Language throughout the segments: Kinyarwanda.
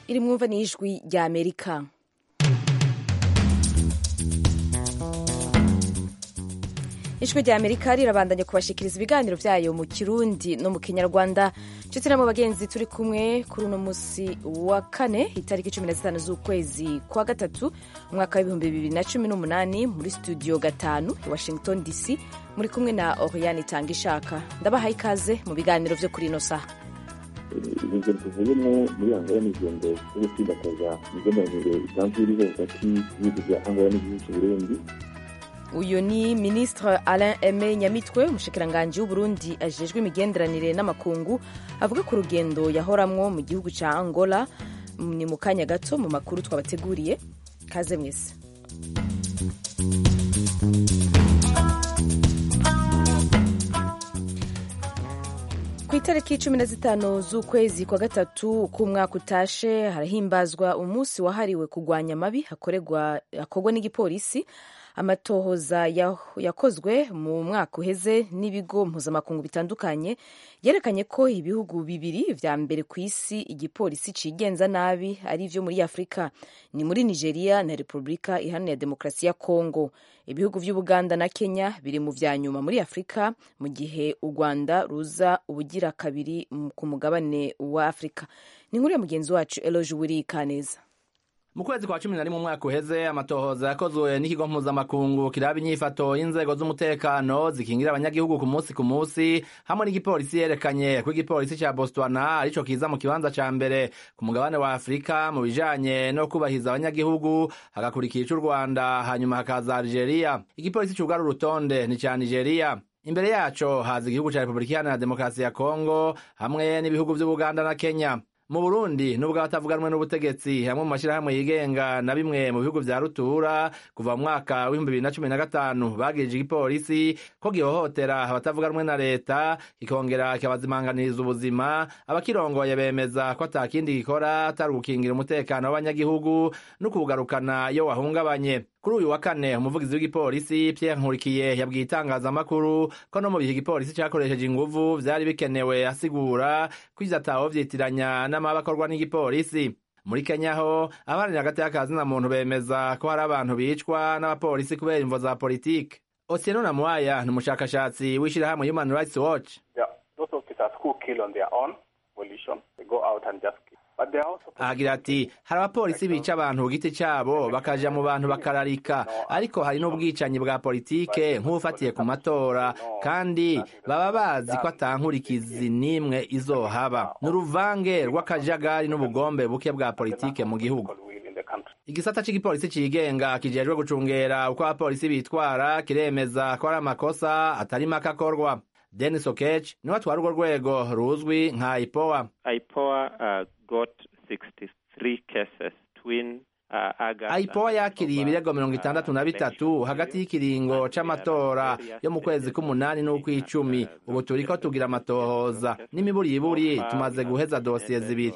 iri mwumva ni ijwi rya Amerika. Ijwi rya Amerika rirabandanya kubashikiriza ibiganiro vyayo mu Kirundi no mu Kinyarwanda. Nshuti namwe bagenzi, turi kumwe kuri uno musi wa kane itariki 15 z'ukwezi kwa gatatu umwaka wa 2018 muri studio gatanu i Washington DC, muri kumwe na Oriane Tangishaka. Ndabahaye ikaze mu biganiro vyo kuri ino saha. Ibyo tuvuyemo muri Angola n'igendo cyo gutsindakaza imigenderanire isanzwe iriho hagati y'ibihugu bya Angola n'igihugu cy'u Burundi. Uyu ni Ministre Alain Aime Nyamitwe, umushikiranganji w'Uburundi ajejwe imigenderanire n'amakungu, avuga ku rugendo yahoramwo mu gihugu ca Angola. Ni mu kanya gato mu makuru twabateguriye. Kaze mwese. Ku itariki 15 z'ukwezi kwa gatatu k'umwaka utashe harahimbazwa umunsi wahariwe kurwanya amabi akorwa n'igipolisi. Amatohoza yakozwe mu mwaka uheze n'ibigo mpuzamakungu bitandukanye yerekanye ko ibihugu bibiri vya mbere ku isi igipolisi cigenza nabi ari vyo muri Afrika, ni muri Nigeria na Republika Iharanira Demokarasi ya Kongo. Ibihugu vy'Ubuganda na Kenya biri mu vya nyuma muri Afrika, mu gihe u Rwanda ruza ubugira kabiri ku mugabane wa Afrika. Ni nkuru ya mugenzi wacu Eloge Wirikaneza. Mu kwezi kwa 11 mu mwaka uheze amatohoza yakozwe n'ikigo mpuzamakungu kiraba inyifato y'inzego z'umutekano zikingira abanyagihugu ku munsi hamwe n'igipolisi yerekanye ko igipolisi ca Botswana arico kiza mu kibanza ca mbere ku mugabane wa Afrika mu bijanye no kubahiza abanyagihugu, hagakurikira c'u Rwanda, hanyuma hakaza Algeria. Igipolisi cugara urutonde ni ca Nigeria. Imbere yaco haza igihugu ca Republika Iharanira Demokarasi ya Kongo hamwe n'ibihugu vy'Ubuganda na Kenya. Mu Burundi nubwo abatavuganwe n'ubutegetsi hamwe mu mashirahamwe yigenga na bimwe mu bihugu vya rutura kuva mu mwaka wa 2015 bagirije igipolisi ko gihohotera abatavuganwe na leta, kikongera kikabazimanganiriza ubuzima. Abakirongoye bemeza ko atakindi gikora atari gukingira umutekano w'abanyagihugu no kugarukana iyo wahungabanye. Kuri uyu wa kane umuvugizi w'igipolisi Pierre Nkurikiye yabwiye itangazamakuru ko no mu bihe igipolisi cakoresheje inguvu vyari bikenewe, asigura ko ivyo ataho vyitiranya n'amabi akorwa n'igipolisi. Muri Kenya ho abaharanira hagati y'akazi na muntu bemeza ko hari abantu bicwa n'abapolisi kubera imvo za politike. Otieno Namwaya ni umushakashatsi w'ishirahamwe Human Rights Watch. Those officers who kill on their own volition, they go out and just kill. Agira ati hari abapolisi bica abantu ku giti cabo bakaja mu bantu bakararika, ariko hari n'ubwicanyi bwa politike nk'ufatiye ku matora, kandi baba bazi ko atankurikizi nimwe izohaba. N'uruvange rw'akajagari n'ubugombe buke bwa politike mu gihugu. Igisata c'igipolisi cigenga kijejwe gucungera uko abapolisi bitwara kiremeza ko ari amakosa atari makakorwa. Dennis Okech niwe atwara urwo rwego ruzwi nka IPOA. IPOA got 63 cases twin IPOA yakiriye ibirego 63 hagati y'ikiringo c'amatora yo mu kwezi k'umunani n'ukw'icumi. Ubu turiko tugira amatohoza n'imiburiburi tumaze guheza dosiye zibiri.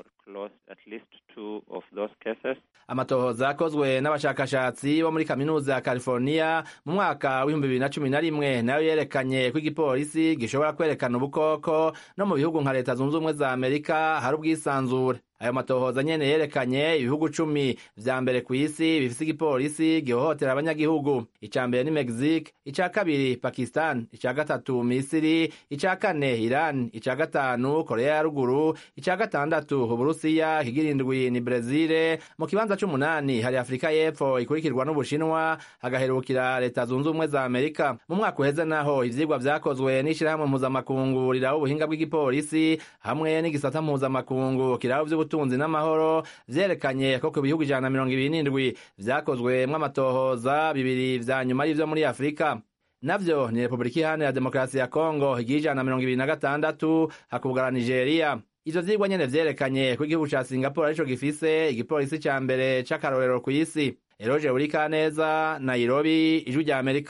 Amatohoza yakozwe n'abashakashatsi bo muri kaminuza ya California mu mwaka wa 2011 nayo yerekanye ko igipolisi gishobora kwerekana ubukoko no mu bihugu nka Leta Zunze Ubumwe za Amerika hari ubwisanzure. Ayo matohoza nyene yerekanye ibihugu 10 vya mbere ku isi bifise igipolisi gihohotera abanyagihugu. Ica mbere ni Mexique, ica kabiri Pakistan, ica gatatu Misiri, ica kane Iran, ica gatanu Korea ya ruguru, ica gatandatu Uburusiya, higirindwi ni Brazil. Mu kibanza c'umunani hari Afrika y'Epfo ikurikirwa n'Ubushinwa, hagaherukira Leta Zunze Ubumwe za Amerika. Mu mwaka uheze naho ivyigwa vyakozwe n'ishirahamwe mpuzamakungu riraho ubuhinga bw'igipolisi hamwe n'igisata mpuzamakungu kiraho vy'ubutunzi n'amahoro vyerekanye ko ku bihugu 127 vyakozwemwo amatohoza, bibiri vya nyuma ari vyo muri Afrika. Navyo ni Republika Iharanira Demokarasi ya Kongo higi 126, hakubwara Nigeria. Ivyo vyigwa nyene vyerekanye ko igihugu ca Singapore arico gifise igipolisi ca mbere c'akarorero ku isi. Eloge Wirikaneza, Nairobi, Ijwi rya Amerika.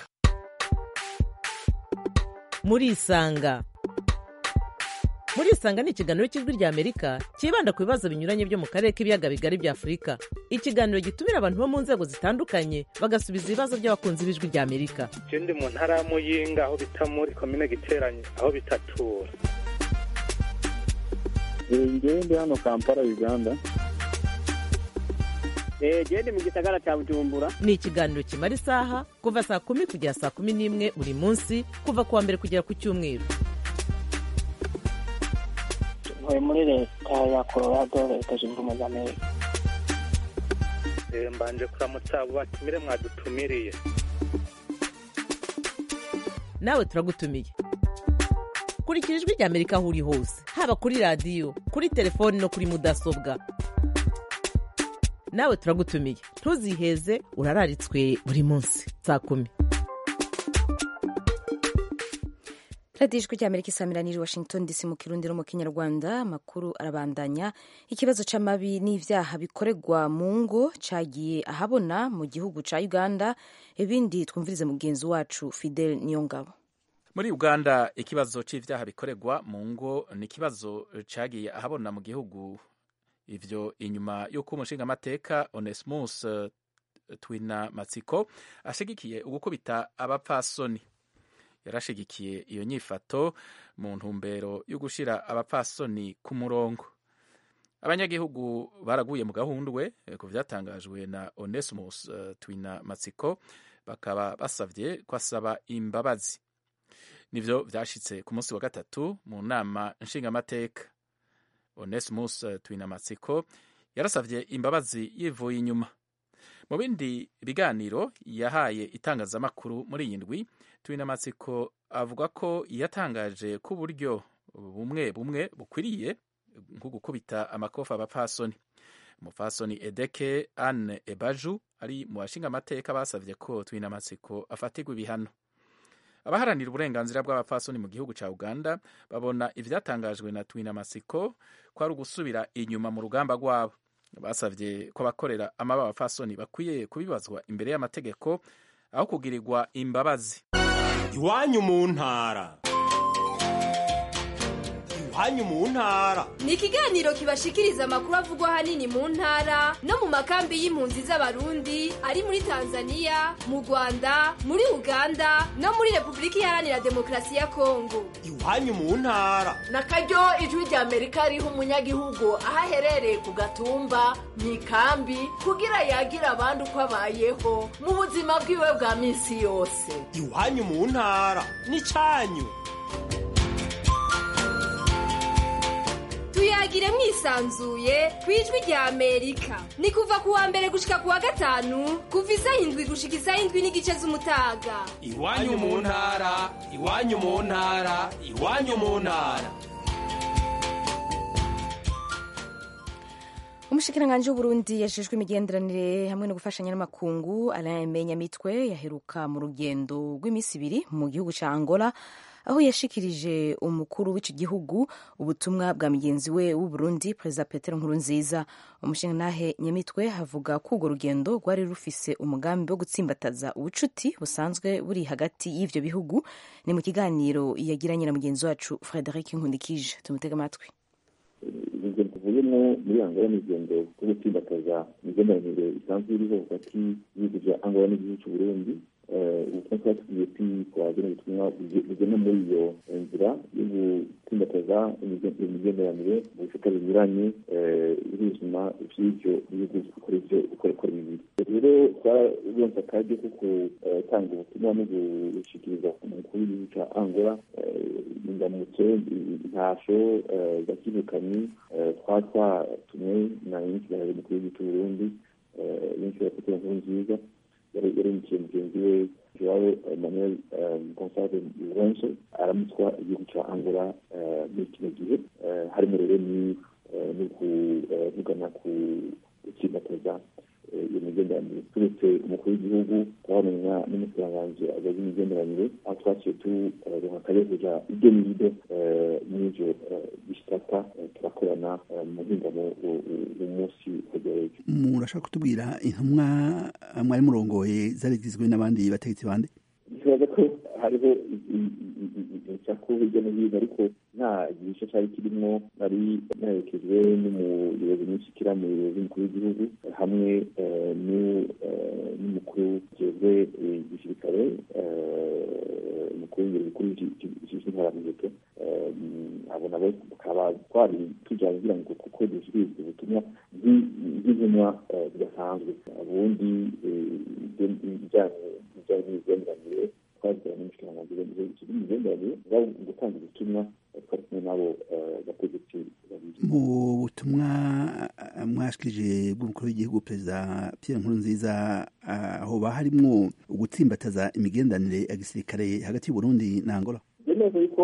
Murisanga ni ikiganiro cy'Ijwi rya Amerika kibanda ku bibazo binyuranye byo mu karere k'ibiyaga bigari bya Afrika. Ikiganiro gitumira abantu bo mu nzego zitandukanye bagasubiza ibibazo by'abakunzi b'Ijwi rya Amerika. Je ndi mu ntara ya Muyinga aho bita muri komine Giteranye aho bitatura. Ndi hano Kampala, Uganda. Gende mu gisagara cya Bujumbura. Ni ikiganiro kimara isaha kuva saa 10 kugera saa 11 buri munsi kuva kuwa mbere kugera ku cyumweru. Ntuye muri leta ya Colorado, leta zunze ubumwe za Amerika. Mbanje kuramutsa abo batumire mwadutumiriye. Nawe turagutumiye. Kurikira ijwi rya Amerika aho uri hose, haba kuri radio, kuri telefone no kuri mudasobwa. Nawe turagutumiye. Ntuziheze, urararitswe buri munsi saa 10. radiyo ijwi rya Amerika isamiraniye Washington DC mu Kirundi no mu Kinyarwanda. Amakuru arabandanya. Ikibazo c'amabi n'ivyaha bikorerwa mu ngo cagiye ahabona mu gihugu ca Uganda. Ibindi twumvirize mugenzi wacu Fidel Niyongabo. Muri Uganda ikibazo c'ivyaha bikorerwa mu ngo ni ikibazo cagiye ahabona mu gihugu, ivyo inyuma y'uko umushingamateka Onesmus Twinamatsiko ashigikiye ugukubita abapfasoni. Yarashigikiye iyo nyifato mu ntumbero yo gushira abapfasoni ku murongo. Abanyagihugu baraguye mu gahundwe ku vyatangajwe na Onesmus Twinamatsiko, bakaba basavye kwasaba imbabazi. Nivyo vyashitse ku munsi wa gatatu mu nama nshingamateka. Onesmus Twinamatsiko yarasavye imbabazi yivuye inyuma. Mu bindi biganiro yahaye itangazamakuru muri iyi ndwi, Twinamatsiko avuga ko yatangaje ko uburyo bumwe bukwiriye nko gukubita amakofa abapfasoni. Umupfasoni Edeke Anne Ebaju ari mu bashingamateka basavye ko Twinamatsiko afatirwa ibihano. Abaharanira uburenganzira bw'abapfasoni mu gihugu ca Uganda babona ivyatangajwe na Twinamatsiko ko ari ugusubira inyuma mu rugamba rwabo. Basavye ko abakorera amaba abapfasoni bakwiye kubibazwa imbere y'amategeko aho kugirirwa imbabazi. Iwanyu mu ntara. Iwanyu mu ntara ni ikiganiro kibashikiriza amakuru avugwa hanini mu ntara no mu makambi y'impunzi z'abarundi ari muri Tanzania, mu Rwanda, muri Uganda no muri Republika Iharanira Demokarasi ya Kongo. Iwanyu mu ntara nakaryo ijwi rya Amerika riha umunyagihugu aho aherereye ku gatumba mu ikambi kugira yagira abandi uko abayeho mu buzima bwiwe bwa minsi yose. Iwanyu mu ntara ni canyu. Tuyagire mwisanzuye kwijwi rya Amerika. Ni kuva kuwa mbere gushika kuwa gatanu, kuva isaha 7 gushika isaha 7:30 z'umutaga. Iwanyu mu ntara, iwanyu mu ntara, iwanyu mu ntara. Umushikiranganji w'Uburundi yashijwe imigenderanire hamwe no gufashanya n'amakungu Alain Menyamitwe yaheruka mu rugendo rw'imisi 2 mu gihugu ca Angola, aho yashikirije umukuru w'iki gihugu ubutumwa bwa mugenzi we w'Uburundi Perezida Petero Nkurunziza. Umushingantahe Nyamitwe havuga ko urwo rugendo rwari rufise umugambi wo gutsimbataza ubucuti busanzwe buri hagati y'ivyo bihugu. Ni mu kiganiro yagiranye na mugenzi wacu Frederic Nkundikije. Tumutega amatwi. Urugendo tuvuyemo muri Angola ni urugendo rwo gutsimbataza imigenderanire isanzwe iriho hagati y'ibihugu vya Angola n'igihugu c'Uburundi. Ubutumwa twatugiye twagena ubutumwa bugena muri iyo nzira yo gutsimbataza imigenderanire mu bisata binyuranye y'ubuzima vy'ivyo bihugu bikora ivyo ukorekora bibiri. Rero twaronse akaryo ko gutanga ubutumwa no gushikiriza umukuru w'igihugu ca Angola indamutso, intasho zakivukanye twatumwe na nyinshi mukuru w'igihugu c'Uburundi nyinshi Petero Nkurunziza yaremkiye mugenzi we Joao Manuel Gonçalves Lourenço aramutswa igihugu ca Angola muri kino gihe, harimo rero ni kuvugana ku gutsimbataza iyo migenderanire. Turetse umukuru w'igihugu twabonana n'umushikiranganji azazi imigenderanire, aho twaciye turonka akaryo kuja ibyo n'ibyo n'ivyo bisata turakorana mu mpingamo umunsi wegereje. Murashaka kutubwira intumwa mwari murongoye zari zigizwe n'abandi bategetsi bande? Bibaza ko hariho incako hirya no hino, ariko nta gice cyari kirimo nari naherekejwe n'umuyobozi w'ishikira mu buyobozi mukuru w'igihugu hamwe n'umukuru ujejwe igisirikare umukuru w'ibiro bikuru by'intwaramuheto abo nabo tukaba twari tujyanye kugira ngo kuko dushyikirizwe ubutumwa bw'intumwa bidasanzwe ubundi ibijyanye n'imigenderanire twagirana n'umushikiranganji w'imigenderanire bwabo gutanga ubutumwa twari kumwe n'abo bategetsi babiri. Mu butumwa mwashikirije bw'umukuru w'igihugu perezida Pierre Nkurunziza hoba harimwo ugutsimbataza imigenderanire ya gisirikare hagati y'u Burundi na Angola? Neza yuko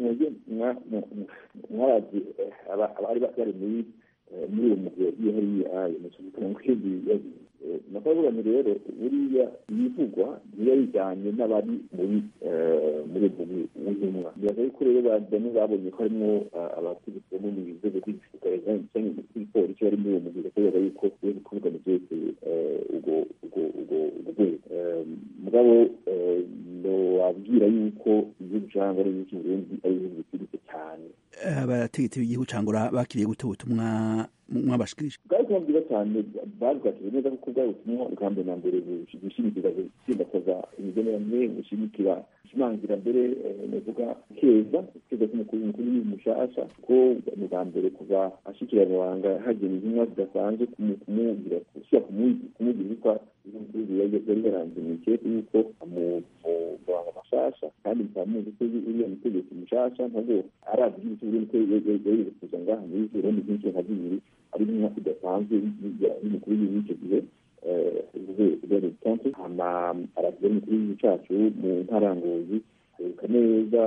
mwarazi abari bari muri uwo mugwi yagiye hariya mu kwezi nakabuganye rero buriya ibivugwa niyo bijyanye n'abari muri ubumwe bibaza yuko rero bamwe babonye ko harimo abategetsi bo mu nzego z'igisirikare cyangwa igipolisi bari muri uwo mugwi bakavuga yuko biri kuvugana byerekeye ubwo rwego mugabo wabwira yuko igihugu cyangwa ari igihugu cy'uburundi ari ibihugu bikirutse cyane. Abategetsi b'igihugu cangura bakiriye gute ubutumwa mwabashikirije? Bwari ubutumwa bwiza cyane babwakiriye neza kuko bwari ubutumwa bwa mbere na mbere bushimikira gutsimbataza imigenderanire bushimangira mbere navuga keza k'umukuru w'igihugu mushasha ko mu bwa mbere kuva ashikira amabanga hagena intumwa zidasanzwe kumubwira ko yari yaranze mu ikete yuko amubanga mashasha kandi bitamuzi ko uriya mutegetsi mushasha ntabwo arazi igihugu cy'uburundi ko yari kuza ngaha muri Burundi byinshi nka bibiri ari intumwa idasanzwe y'umukuru w'igihugu icyo gihe aragira umukuru w'igihugu cyacu mu ntarangozi aheruka neza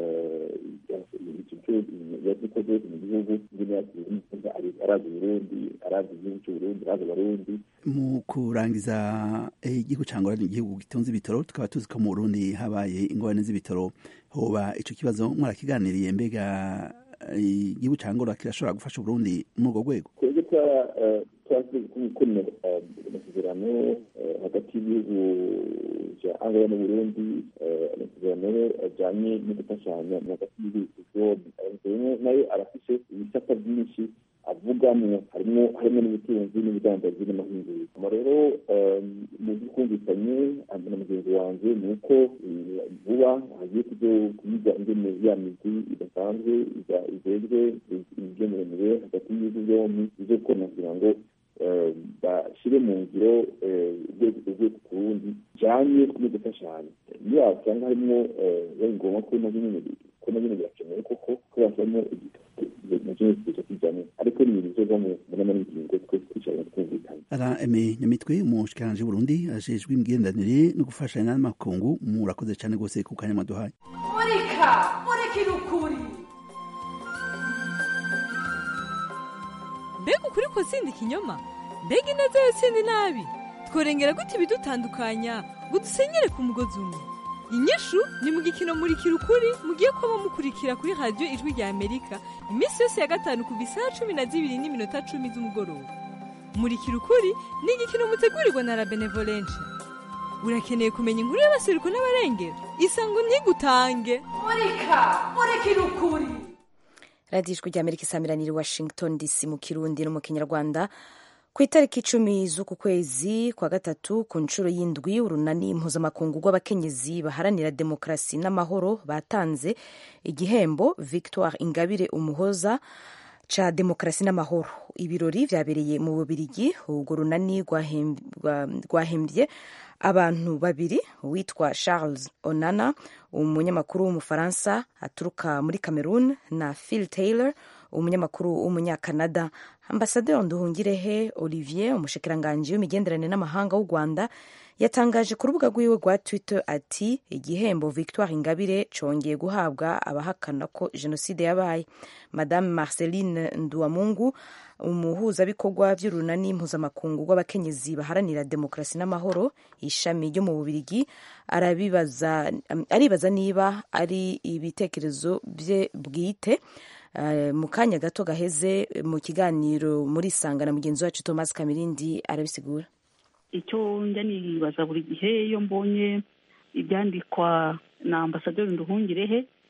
icyo cyose mu gihugu arazi Burundi arazi igihugu cy'uburundi arazi abarundi. Mu kurangiza igihugu ca Angola ni igihugu gitunze ibitoro tukaba tuzi ko mu Burundi habaye ingorane z'ibitoro hoba ico kibazo mwarakiganiriye mbega igihugu ca Angola kirashobora gufasha Burundi muri urwo rwego? Twebwe twasize gukomera amasezerano hagati y'ibihugu vya Angola n'Uburundi amasezerano ajanye no gufashanya hagati y'ibihugu vyombi nayo arafise ibisata byinshi avugamo harimo n'ubutunzi n'ubudandaji n'amahinguriro. Rero mu by'ukumvikanye na mugenzi wanje ni uko vuba hagiye kuyiga ingene ya migwi idasanzwe ijejwe imigenderanire hagati y'ibihugu byombi izo gukora kugira ngo bashyire mu ngiro urwego ku rundi bijyanye no gufashanya. Niyo wasanga harimo biba ngombwa ko nabyo birakenewe koko ko bashyiramo ariko ni ibintu bizovamo n'ingingo twicaranye twumvikanye. Alain Nyamitwe umushikiranganji w'Uburundi ajejwe imigenderanire no gufashanya n'amakungu murakoze cyane rwose ku kanya mwaduhaye. Murikira ukuri. Mbega ukuri ko sindi kinyoma? Mbega ineza yo sindi nabi? Tworengera gute ibidutandukanya ngo dusenyere ku mugozi umwe? Inyishu ni mu gikino Murikira ukuri mugiye kuba mukurikira kuri radio Ijwi rya Amerika iminsi yose ya gatanu ku bisaha 12:10 z'umugoroba. Murikira ukuri ni igikino mutegurirwa na La Benevolence. Urakeneye kumenya inkuru y'abasiruko n'abarengera? Isango ntigutange. Murikira ukuri. Radio Ijwi rya Amerika isamiraniye Washington DC mu Kirundi no mu Kinyarwanda. Ku itariki 10 z'uku kwezi kwa gatatu ku nshuro y'indwi urunani mpuzamakungu rw'abakenyezi baharanira demokarasi n'amahoro batanze igihembo Victoire Ingabire Umuhoza ca demokarasi n'amahoro. Ibirori vyabereye mu Bubiligi. Urwo runani rwahembye abantu babiri witwa Charles Onana umunyamakuru w'umufaransa aturuka muri Cameroon na Phil Taylor umunyamakuru w'umunyakanada. Ambasaderi Nduhungirehe Olivier umushikiranganji w'imigenderanire n'amahanga w'u Rwanda yatangaje ku rubuga rwiwe rwa Twitter ati igihembo Victoire Ingabire congeye guhabwa abahakana ko jenoside yabaye. Madame Marceline Nduwamungu umuhuzabikorwa by'urunani mpuzamakungu rw'abakenyezi baharanira demokarasi n'amahoro ishami ryo mu Bubiligi aribaza niba ari ibitekerezo bye bwite. Mu kanya gato gaheze mu kiganiro muri Sanga na mugenzi wacu Thomas Kamirindi arabisigura. Icyo njya nibaza buri gihe iyo mbonye ibyandikwa na Ambasaderi Nduhungirehe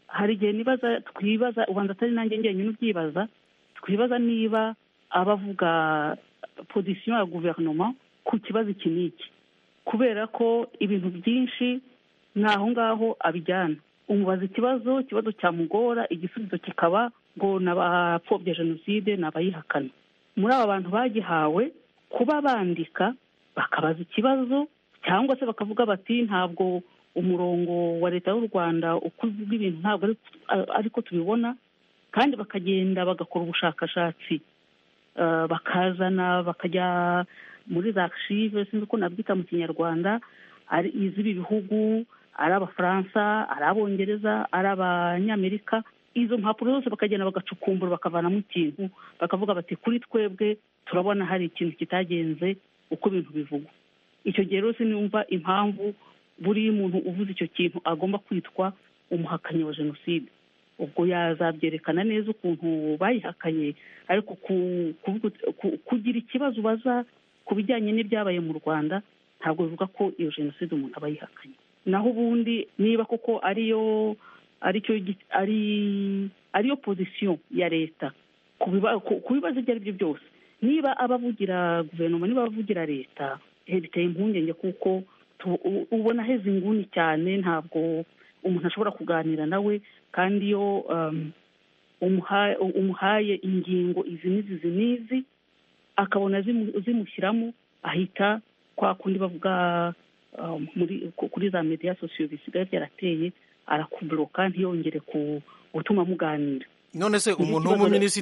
hari igihe twibaza ubanza atari nanjye njyenyine ubyibaza, twibaza niba abavuga pozisiyo ya guverinoma ku kibazo iki n'iki, kubera ko ibintu byinshi ni aho ngaho abijyana. Umubaza ikibazo cyamugora, igisubizo kikaba ngo n'abapfobya jenoside n'abayihakana. Muri aba bantu bagihawe kuba bandika bakabaza ikibazo cyangwa se bakavuga bati ntabwo umurongo wa leta y'u Rwanda uko uvuga ibintu ntabwo ariko tubibona, kandi bakagenda bagakora ubushakashatsi, bakajya muri za archive, sinzi uko nabyita mu kinyarwanda, ari iz'ibi bihugu, ari abafaransa, ari abongereza, ari abanyamerika, izo mpapuro zose bakagenda bagacukumbura bakavanamo ikintu, bakavuga bati kuri twebwe turabona hari ikintu kitagenze uko ibintu bivugwa. Icyo gihe rero sinumva impamvu buri muntu uvuze icyo kintu agomba kwitwa umuhakanyi wa jenoside. Ubwo yazabyerekana neza ukuntu bayihakanye, ariko kugira ikibazo ubaza ku bijyanye n'ibyabaye mu Rwanda ntabwo bivuga ko iyo jenoside umuntu aba yihakanye. Naho ubundi niba koko ariyo pozisiyo ya leta ku bibazo ibyo ari byo byose, niba abavugira guverinoma, niba abavugira leta, biteye impungenge kuko ubona heza inguni cyane, ntabwo umuntu ashobora kuganira nawe, kandi iyo umuhaye ingingo izi n'izi akabona zimushyiramo, ahita kwa kundi bavuga kuri za media sosiyo bisigaye byarateye, arakuburoka ntiyongere gutuma muganira. None se umuntu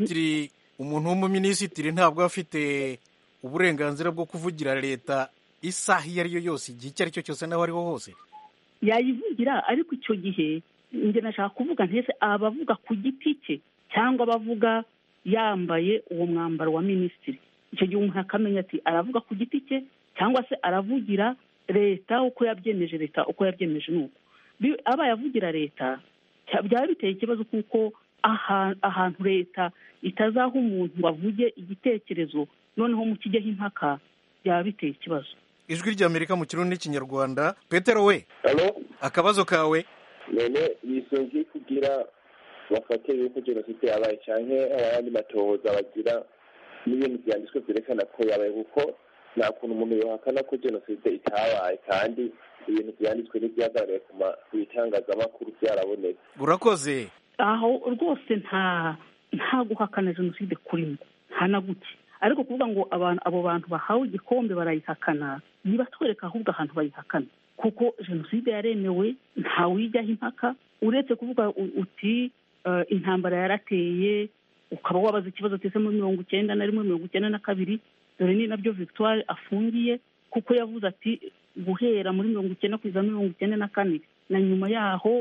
w'umuminisitiri ntabwo afite uburenganzira bwo kuvugira leta isaha iyo ari yo yose, igihe icyo ari cyo cyose, n'aho ariho hose yayivugira? Ariko icyo gihe njye nashaka kuvuga ntese abavuga ku giti cye cyangwa abavuga yambaye uwo mwambaro wa minisitiri. Icyo gihe umuntu akamenya ati aravuga ku giti cye cyangwa se aravugira leta uko yabyemeje. Leta uko yabyemeje ni uko. Abaye avugira leta byaba biteye ikibazo, kuko ahantu leta itazaha umuntu ngo avuge igitekerezo noneho mu kijyaho impaka, byaba biteye ikibazo. Ijwi ry'Amerika mu Kirundi n'Ikinyarwanda. Petero we, akabazo kawe. None bisongi kugira bafate yuko jenoside yabaye cyane abandi matohoza bagira n'ibintu byanditswe byerekana ko yabaye, kuko nta kuntu umuntu yohakana ko jenoside itabaye kandi ibintu byanditswe n'ibyagaragaye ku bitangazamakuru byarabonetse. Urakoze. Aho rwose nta guhakana jenoside kurimo, nta na guke. Ariko kuvuga ngo abo bantu bahawe igikombe barayihakana, niba twereka ahubwo ahantu bayihakana, kuko jenoside yaremewe, ntawijyaho impaka, uretse kuvuga uti intambara yarateye, ukaba wabaza ikibazo tese muri 1991 1992, dore ni nabyo Victoire afungiye, kuko yavuze ati guhera muri 1990 kugeza 1994 na nyuma yaho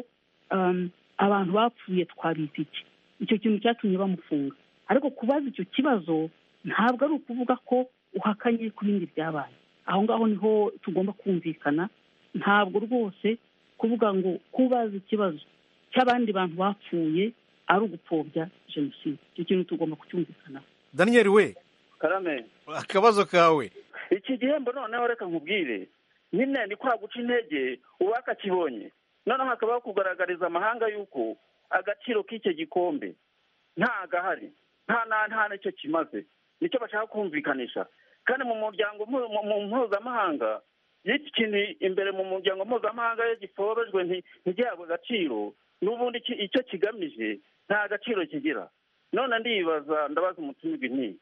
abantu bapfuye twabita iki. Icyo kintu cyatumye bamufunga. Ariko kubaza icyo kibazo ntabwo ari ukuvuga ko uhakanye ku bindi byabaye. Aho ngaho niho tugomba kumvikana. Ntabwo rwose kuvuga ngo kubaza ikibazo cy'abandi bantu bapfuye ari ugupfobya jenoside. Icyo kintu tugomba kucyumvikana. Daniel we, karame, akabazo kawe. Iki gihembo noneho reka nkubwire, nyine ni kwa guca intege uwakakibonye, noneho hakabaho kugaragariza amahanga yuko agaciro k'icyo gikombe nta gahari, nta n'icyo kimaze, nicyo bashaka kumvikanisha. Kandi mu muryango mpuzamahanga, y'iki kintu imbere mu muryango mpuzamahanga iyo gifobejwe ntigihabwe agaciro, n'ubundi icyo kigamije nta gaciro kigira. None ndabaza umutumirwa nti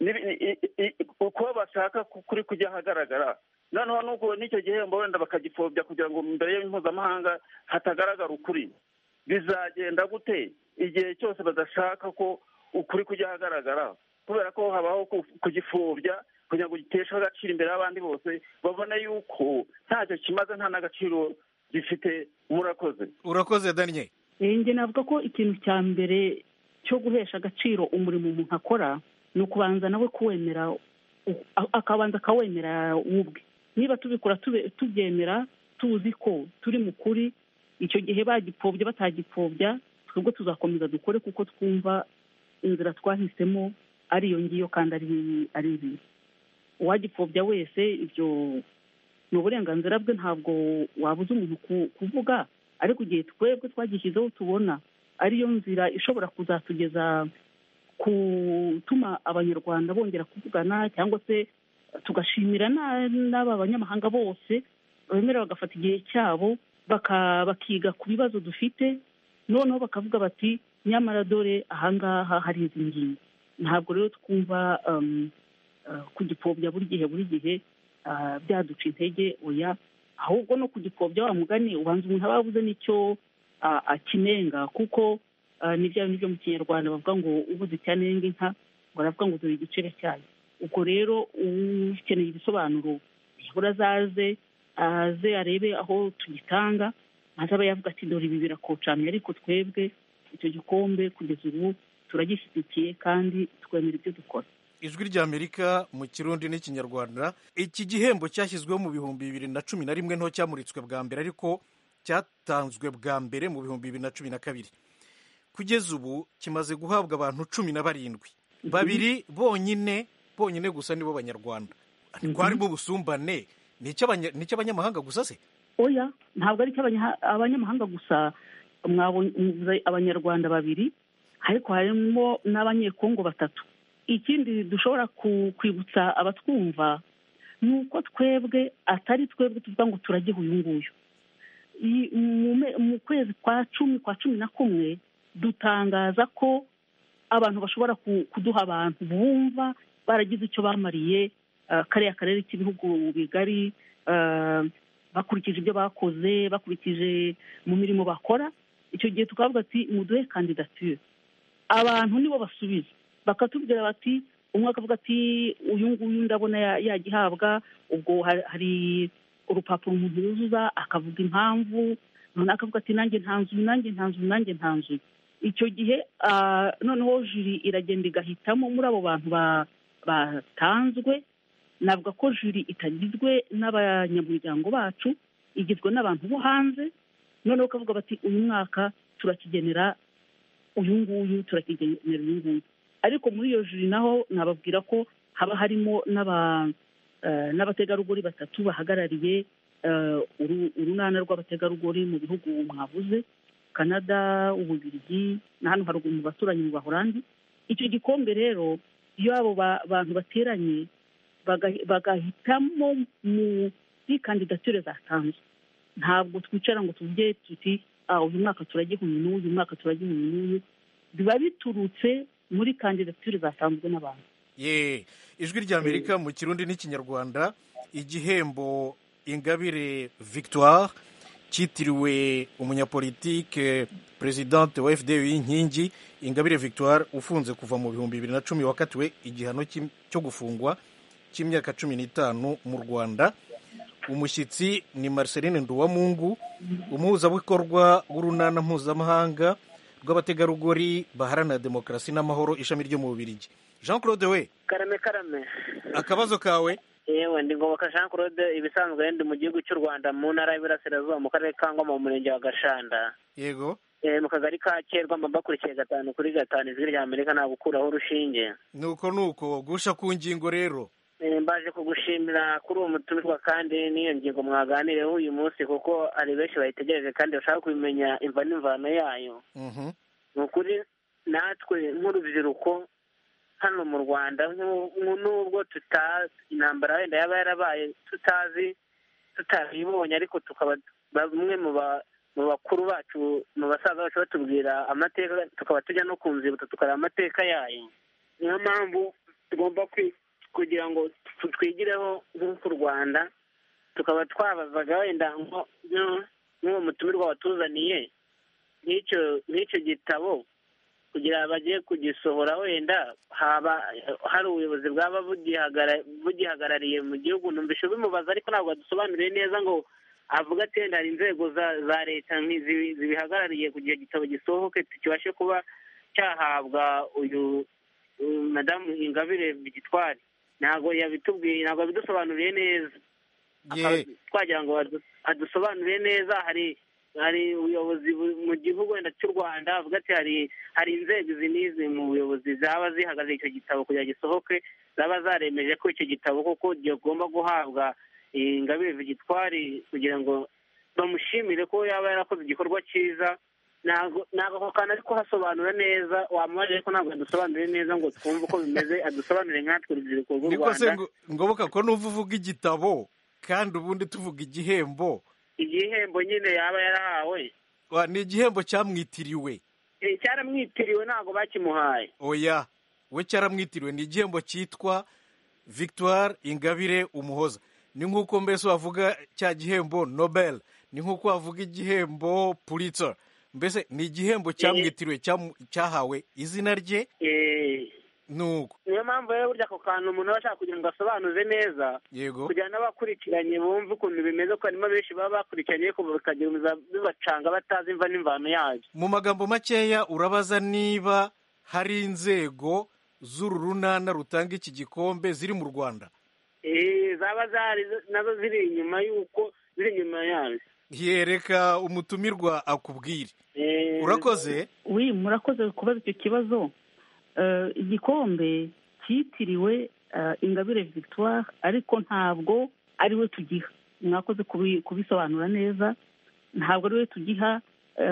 uko bashaka kuri kujya ahagaragara, noneho n'ubwo n'icyo gihembo wenda bakagipfobya kugira ngo imbere y'impuzamahanga hatagaragara ukuri, bizagenda gute igihe cyose badashaka ko ukuri kujya ahagaragara? Kubera ko habaho kugipfobya kugira ngo giteshe agaciro imbere y'abandi bose, babone yuko ntacyo kimaze, nta n'agaciro gifite. Urakoze Daniel. Njye navuga ko ikintu cya mbere cyo guhesha agaciro umurimo umuntu akora ni ukubanza nawe kuwemera, akabanza akawemera ubwe. Niba tubikora tubyemera, tuzi ko turi mu kuri, icyo gihe bagipfobya batagipfobya, twebwe tuzakomeza dukore, kuko twumva inzira twahisemo ari iyo ngiyo kandi ari ibi. Uwagipfobya wese ibyo ni uburenganzira bwe, ntabwo wabuza umuntu kuvuga. Ariko igihe twebwe twagishyizeho tubona ariyo nzira ishobora kuzatugeza gutuma abanyarwanda bongera kuvugana, cyangwa se tugashimira n'aba banyamahanga bose bemera bagafata igihe cyabo bakiga ku bibazo dufite, noneho bakavuga bati nyamara dore ahangaha hari izi ngingo. Ntabwo rero twumva kugipfobya buri gihe byaduca intege, oya, ahubwo no kugipfobya wa mugani ubanza umuntu aba yabuze n'icyo akinenga, kuko ni bya bintu byo mu kinyarwanda bavuga ngo ubuze icyanenga inka ngo aravuga ngo dore igicere cyayo. ubwo rero ukeneye ibisobanuro yahora aze arebe aho tugitanga, maze aba yavuga ati dore ibi birakocamye, ariko twebwe icyo gikombe kugeza ubu turagishyigikiye kandi twemera ibyo dukora. Ijwi ry'Amerika mu Kirundi n'Ikinyarwanda. Iki gihembo cyashyizweho mu 2011 nto cyamuritswe bwa mbere, ariko cyatanzwe bwa mbere mu 2012. Kugeza ubu kimaze guhabwa abantu 17, babiri bonyine gusa nibo Banyarwanda. Harimo ubusumbane, ni icy'abanyamahanga gusa se? Oya, ntabwo ari icy'abanyamahanga gusa. Mwabonye Abanyarwanda babiri, ariko harimo n'Abanyekongo 3. Ikindi dushobora kwibutsa abatwumva ni uko twebwe atari twebwe tuvuga ngo turagiha uyu nguyu. Mu kwezi kwa 11 dutangaza ko abantu bashobora kuduha abantu bumva baragize icyo bamariye kariya karere k'ibihugu bigari, bakurikije ibyo bakoze, bakurikije mu mirimo bakora. Icyo gihe tukavuga ati muduhe kandidatire, abantu nibo basubiza, bakatubwira bati, umwe akavuga ati uyu nguyu ndabona yagihabwa, ubwo hari urupapuro umuntu yuzuza akavuga impamvu, noneho akavuga ati nanjye ntanzuye. Icyo gihe noneho juri iragenda igahitamo muri abo bantu batanzwe. Navuga ko juri itagizwe n'abanyamuryango bacu, igizwe n'abantu bo hanze, noneho ukavuga bati uyu mwaka turakigenera uyu nguyu, turakigenera uyu nguyu. Ariko muri iyo juri naho nababwira ko haba harimo n'abategarugori 3 bahagarariye urunana rw'abategarugori mu bihugu mwavuze, Canada, Ububiligi na hano haruguru mu baturanyi mu Bahorandi. Icyo gikombe rero iyo abo bantu bateranye bagahitamo muri kandidatire zatanzwe, ntabwo twicara ngo tuvuge tuti uyu mwaka turagiha uyu, uyu mwaka turagiha uyu. Biba biturutse muri kandidatire zatanzwe n'abantu. Ijwi ry'Amerika mu Kirundi n'Ikinyarwanda. Igihembo Ingabire Victoire cyitiriwe umunyapolitike presidente wa FDU y'inkingi Ingabire Victoire ufunze kuva mu 2010 wakatiwe igihano cyo gufungwa cy'imyaka 15 mu Rwanda. Umushyitsi ni Marceline Nduwamungu, umuhuzabikorwa w'urunana mpuzamahanga rw'abategarugori baharanira demokarasi n'amahoro ishami ryo mu Bubiligi. Jean Claude we karame akabazo kawe. Yewe ndi Ngoboka Jean Claude, ibisanzwe ndi mu gihugu cy'u Rwanda mu ntara y'Iburasirazuba mu karere ka Ngoma mu murenge wa Gashanda. Yego. Mu kagari ka Kerwa mbakurikiye 5/5 Ijwi ry'Amerika nta gukuraho urushinge. Nuko gusha ku ngingo rero. Mbaje kugushimira kuri uwo mutumirwa kandi n'iyo ngingo mwaganireho uyu munsi, kuko ari benshi bayitegereje kandi bashaka kubimenya imva n'imvano yayo. Ni ukuri natwe nk'urubyiruko hano mu Rwanda, nubwo intambara wenda yaba yarabaye tutabibonye, ariko tukaba bamwe mu bakuru bacu, mu basaza bacu batubwira amateka, tukaba tujya no ku nzibutso tukareba amateka yayo. Niyo mpamvu tugomba kugira ngo twigireho nk'u Rwanda, tukaba twabazaga wenda nk'uwo mutumirwa watuzaniye nk'icyo gitabo, kugira bagiye kugisohora, wenda haba hari ubuyobozi bwaba bugihagarariye mu gihugu. Numvise bimubaza, ariko ntabwo adusobanuriye neza ngo avuga ati wenda hari inzego za leta zibihagarariye kugira igitabo gisohoke kibashe kuba cyahabwa uyu madamu Ingabire Victoire. Ntabwo yabitubwiye, ntabwo abidusobanuriye neza. Twagira ngo adusobanuriye neza. Hari ubuyobozi mu gihugu wenda cy'u Rwanda avuga ati hari inzego izi n'izi mu buyobozi zaba zihagarariye icyo gitabo kugira gisohoke, zaba zaremeje ko icyo gitabo koko gigomba guhabwa Ingabire Victoire, kugira ngo bamushimire ko yaba yarakoze igikorwa cyiza ntabwo ako kantu ari kuhasobanura neza, wamubaje ariko ntabwo adusobanurire neza ngo twumve uko bimeze, adusobanurire nkatwe urubyiruko rw'u niko se Rwanda. ngoboka ko n'uva uvuga igitabo kandi ubundi tuvuga igihembo. Igihembo nyine yaba yarahawe ni igihembo cyamwitiriwe. Cyaramwitiriwe, ntabwo bakimuhaye. Oya, we cyaramwitiriwe, ni igihembo cyitwa Victoire Ingabire Umuhoza. Ni nk'uko mbese wavuga cya gihembo Nobel, ni nk'uko wavuga igihembo Pulitzer. Mbese ni igihembo cyamwitiriwe, cyahawe izina rye. Nuko niyo mpamvu rero burya ako kantu umuntu aba ashaka kugira ngo asobanuze neza, yego, kugira n'abakurikiranye bumve ukuntu bimeze, ko harimo benshi baba bakurikiranye ko bikagira bibacanga batazi imva n'imvano yayo. Mu magambo makeya urabaza niba hari inzego z'uru runana rutanga iki gikombe ziri mu Rwanda. Zaba zari nazo ziri inyuma yayo. Yereka umutumirwa akubwire. Urakoze? Murakoze kubaza icyo kibazo. Igikombe cyitiriwe Ingabire Victoire, ariko ntabwo ari we tugiha. Mwakoze kubisobanura neza. Ntabwo ari we tugiha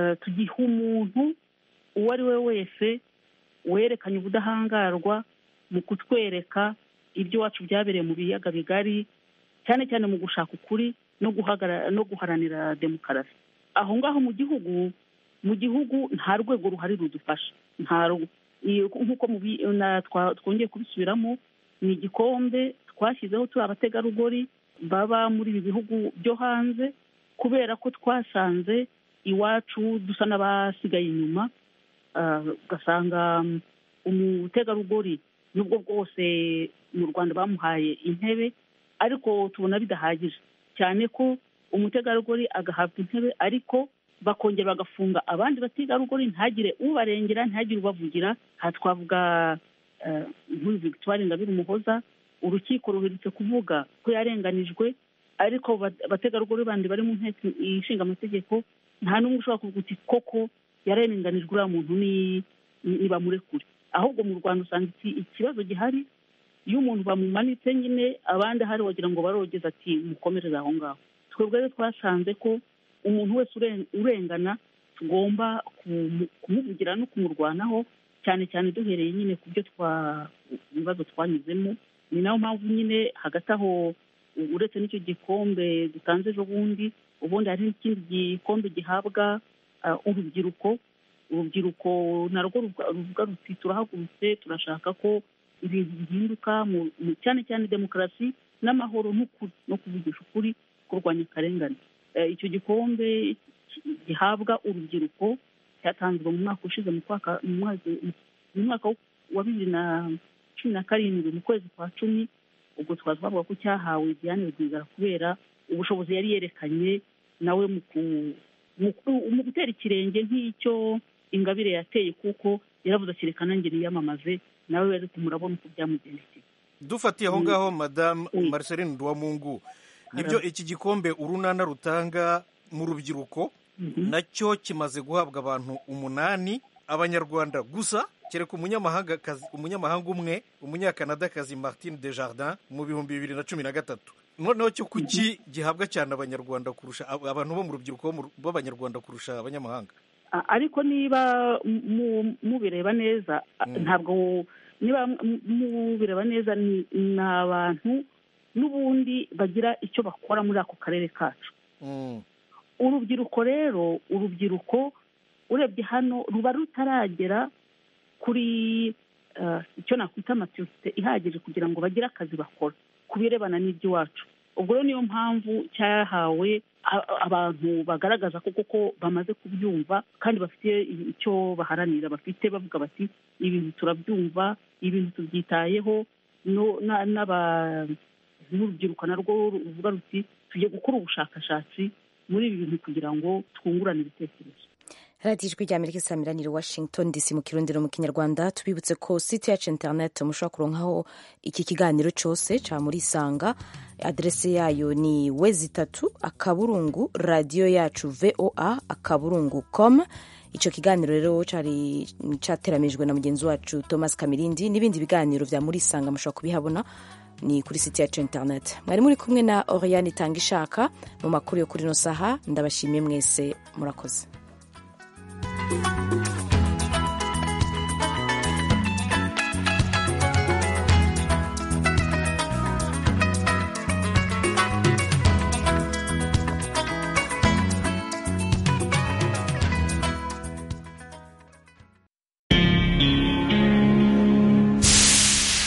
umuntu uwo ari we wese werekanye ubudahangarwa mu kutwereka ibyo wacu byabereye mu biyaga bigari, cyane cyane mu gushaka ukuri no guharanira demokarasi. Aho ngaho mu gihugu nta rwego ruhari rudufasha, nk'uko twongeye kubisubiramo. Ni igikombe twashyizeho turi abategarugori baba muri ibi bihugu byo hanze, kubera ko twasanze iwacu dusa n'abasigaye inyuma. Ugasanga umutegarugori nubwo bwose mu Rwanda bamuhaye intebe, ariko tubona bidahagije, cyane ko umutegarugori agahabwa intebe ariko bakongera bagafunga abandi bategarugori, ntagire ubarengera, ntagire ubavugira. Aha twavuga nk'uyu Victoire Ingabire Umuhoza, urukiko ruherutse kuvuga ko yarenganijwe, ariko abategarugori bandi bari mu nteko ishinga amategeko nta n'umwe ushobora kuvuga uti koko yarenganijwe, uriya muntu nibamurekure. Ahubwo mu Rwanda usanga ikibazo gihari, iyo umuntu bamumanitse nyine abandi ahari wagira ngo barogeza ati mukomereze aho ngaho. Twebwe rero twasanze ko umuntu wese urengana tugomba kumuvugira no kumurwanaho, cyane cyane duhereye nyine ku byo ibibazo twanyuzemo. Ni nayo mpamvu nyine hagati aho, uretse n'icyo gikombe dutanze ejo bundi, ubundi hari n'ikindi gikombe gihabwa urubyiruko narwo ruvuga ruti turahagurutse, turashaka ko ibintu bihinduka, cyane cyane demokarasi n'amahoro no kuvugisha ukuri, kurwanya akarengane. Icyo gikombe gihabwa urubyiruko cyatanzwe mu mwaka ushize mu mwaka wa 2017 mu kwezi kwa 10. Ubwo twavuga ko cyahawe Diane Rwigara kubera ubushobozi yari yerekanye nawe mu gutera ikirenge nk'icyo Ingabire yateye, kuko yaravuze ati reka nanjye niyamamaze, nawe wari kumurabona uko byamugendekeye. Dufatiye aho ngaho, Madame Marceline Nduwamungu, nibyo iki gikombe urunana rutanga mu rubyiruko nacyo kimaze guhabwa abantu 8 Abanyarwanda gusa, kereka umunyamahanga umwe, umunyakanadakazi Martine Desjardins mu 2013. Noneho cyo kuki gihabwa cyane Abanyarwanda kurusha abantu bo mu rubyiruko b'Abanyarwanda kurusha abanyamahanga? Ariko niba mubireba neza, ntabwo niba mubireba neza, ni abantu n'ubundi bagira icyo bakora muri ako karere kacu. Urubyiruko rero, urebye hano ruba rutaragera kuri icyo nakwita maturite ihagije kugira ngo bagire akazi bakora ku birebana n'iby'iwacu. Ubwo rero niyo mpamvu cyahawe abantu bagaragaza ko bamaze kubyumva kandi bafite icyo baharanira, bafite bavuga bati ibintu turabyumva, ibintu tubyitayeho, n'urubyiruko narwo ruvuga ruti tujye gukora ubushakashatsi muri ibi bintu kugira ngo twungurane ibitekerezo. radiyo ijwi ry'Amerika isamiraniye Washington DC mu kirundiro mu kinyarwanda. Tubibutse ko site yacu internet mushobora kuronkaho iki kiganiro cyose ca muri Isanga. Adrese yayo ni wezi3 radio yacu voa.com. Ico kiganiro rero cari cateramijwe na mugenzi wacu Thomas Kamirindi. N'ibindi biganiro vya muri Isanga mushobora kubihabona ni kuri site yacu internet. Mwari muri kumwe na Oriane Tangishaka mu makuru yo kuri no saha. Ndabashimiye mwese, murakoze.